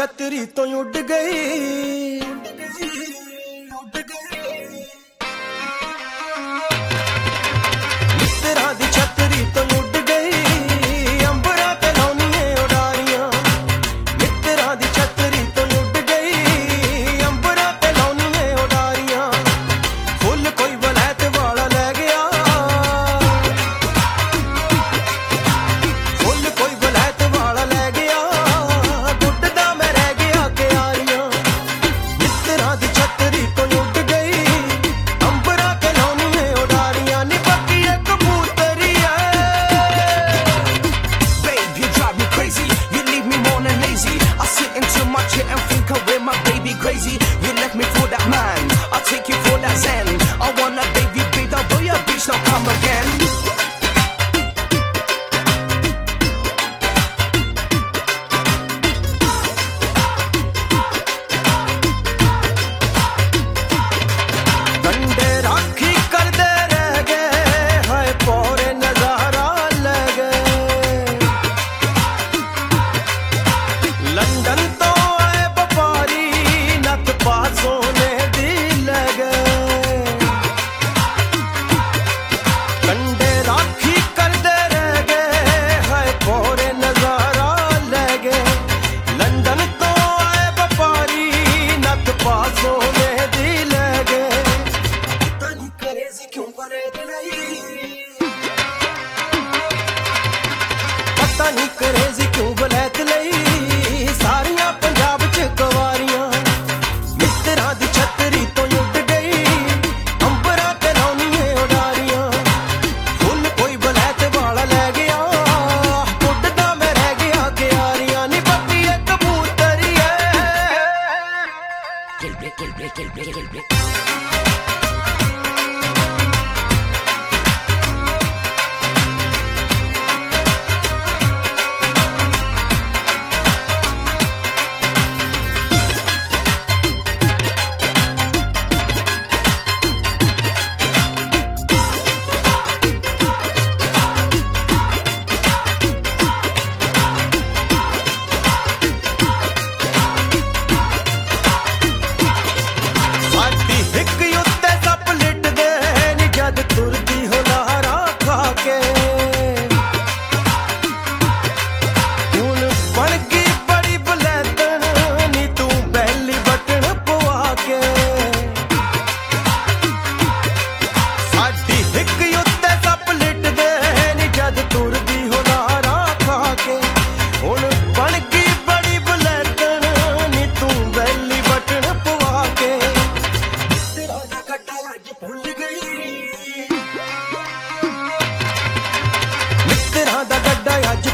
छतरी तो उड़ गई। मित्तरा दी छतरी तो उड़ गई, अंबरा ते लाउनियां उडारियां। मित्तरा दी छतरी तो उड़ गई, अंबरा ते लाउनियां उडारियां। फुल कोई वलैत वाला ले गया, फुल कोई वलैत वाला ले गया। गुड्डदा मैं रह गया क्यारियां। मित्तरा दी छतरी तो उड़ गई, अंबरा ते लाउनियां उडारियां। नी बाकी एक कबूतरी है। Babe, you drive me crazy. You leave me more than lazy. I sit into my chair and think of where my baby crazy. You left me for that man, I'll take you for that zen. I wanna baby beat up, boy, your bitch don't come again. कंडे राखी करदे रह गए, हाय पौरे नजारा ले गए। London तो आए व्यापारी, नथ पा सोने दी ले गए। कंडे राखी करदे रह गए, हाय पौरे नजारा ले गए। लंदन तो आए व्यापारी, नथ पा सोने दी ले गए। पता नहीं करेजी क्यों बरेत लई, पता नहीं करेजी क्यों बलैत लई। सारियां पंजाब च गवारियां। मित्तरा दी छतरी तो उड़ गई, अंबरा ते लाउनियां उडारियां। फुल कोई बलैत वाला ले गया, गुड्डदा मैं रह गया क्यारियां। नी बाकी एक कबूतरी है। साडी हिक उत्ते सप लिटदे नी, जद तुरदी हो लहरा खा के। हुण बन गई बड़ी बलैतन, नी तू बैली बटन पवा के। साडी हिक उत्ते सप लिटदे नी, जद तुरदी हो लहरा खा के। हुण बन गई बड़ी बलैतन, नी तू बैली बटन पवा के। तेरा दा गड्डा अज भुल गई, मित्तरा दा गड्डा अज